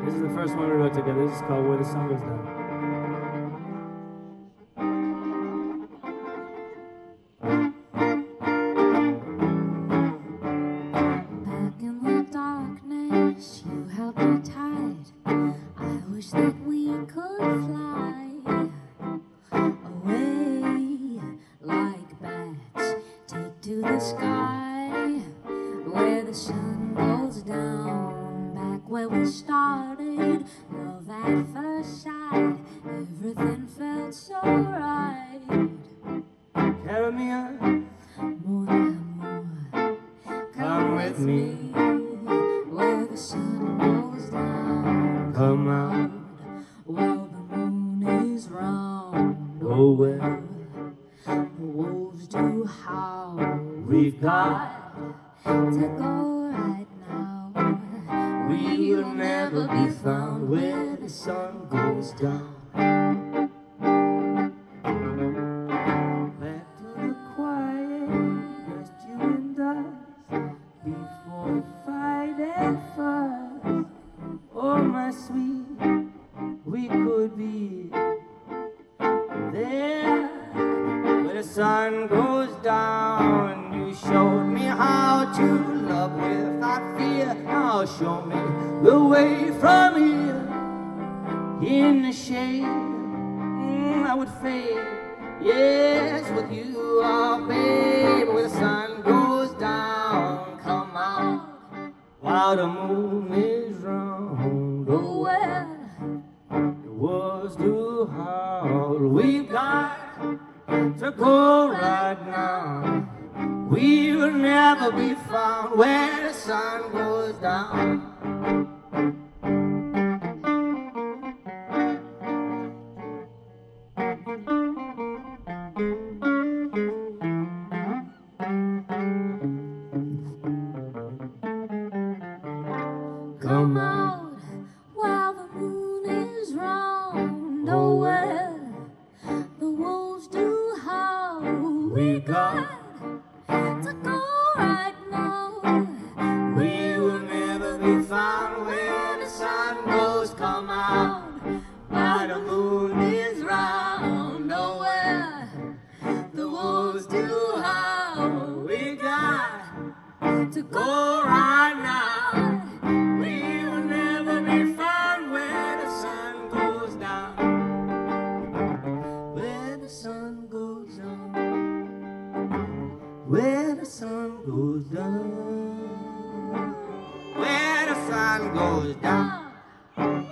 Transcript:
This is the first one we wrote together. This is called Where the Sun Goes Down. Back in the darkness, you held me tight. I wish that we could fly away like bats. Take to the sky where the sun goes down. Back where we started, love at first sight. Everything felt so right. Carry me on, More and more, come with me. where the sun goes down. Come out, While the moon is round. oh well. The wolves do howl. We've got, To go right now. we will never be found where the sun goes down. Back to the quiet, just you and us, before the fight and fuss. Oh my sweet, we could be there where the sun goes down. You showed me how to love without fear. Now show me the way from here. In the shade, I would fade. Yes, with you, oh babe, where the sun goes down. Come out while the moon is round. Oh, well, the wolves do howl. We've got to go right now. We will never be found where the sun goes down. Come out while the moon is round. Oh well, the wolves do howl. We got, To go right now. we will never be found where the sun goes. Come out while the moon is round. Oh well, the wolves do howl. We got To go right now. We will never be found where the sun goes down. Where the sun goes down. Where the sun goes down. Where the sun goes down.